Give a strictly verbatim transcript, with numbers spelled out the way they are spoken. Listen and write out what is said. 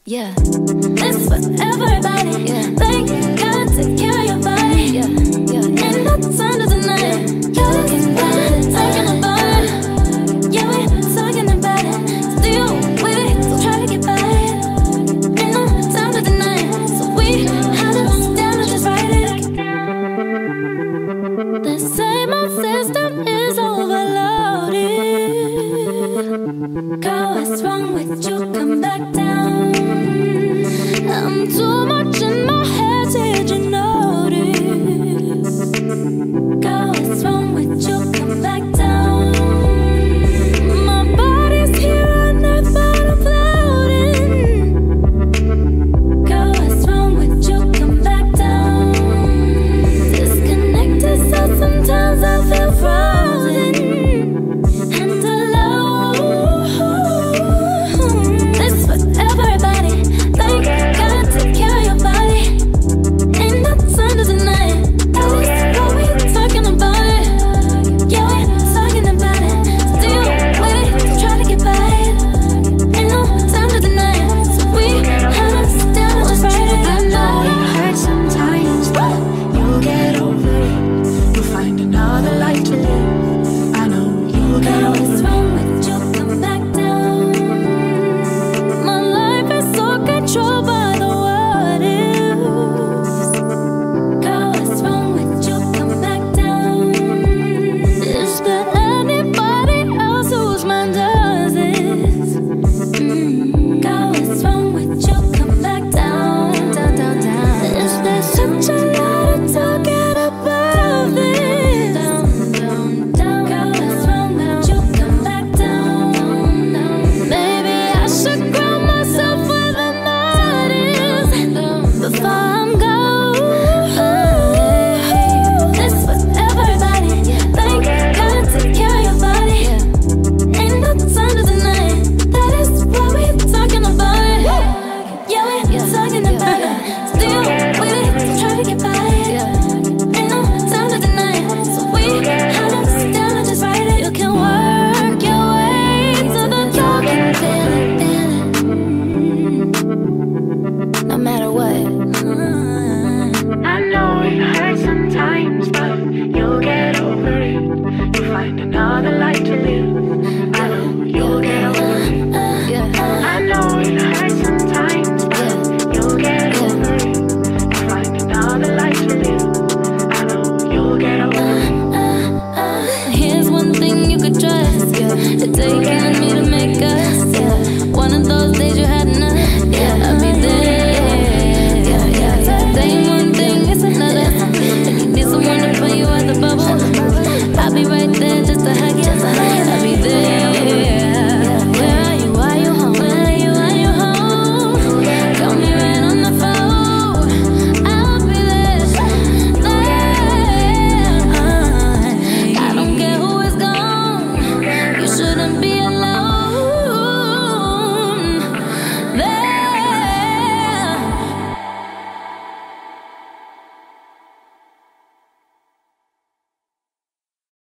Yeah, this for everybody. Yeah, thank God, take care of your body. Yeah, yeah, ain't no time to deny it. Talking about it, talking about it. Yeah, we're talking about it. Still with it, so try to get by it. Ain't no time to deny it. So we had to sit down and just write it. The same old system is overloaded. Girl, what's wrong with you? Come back down. I'm too much in my head, did you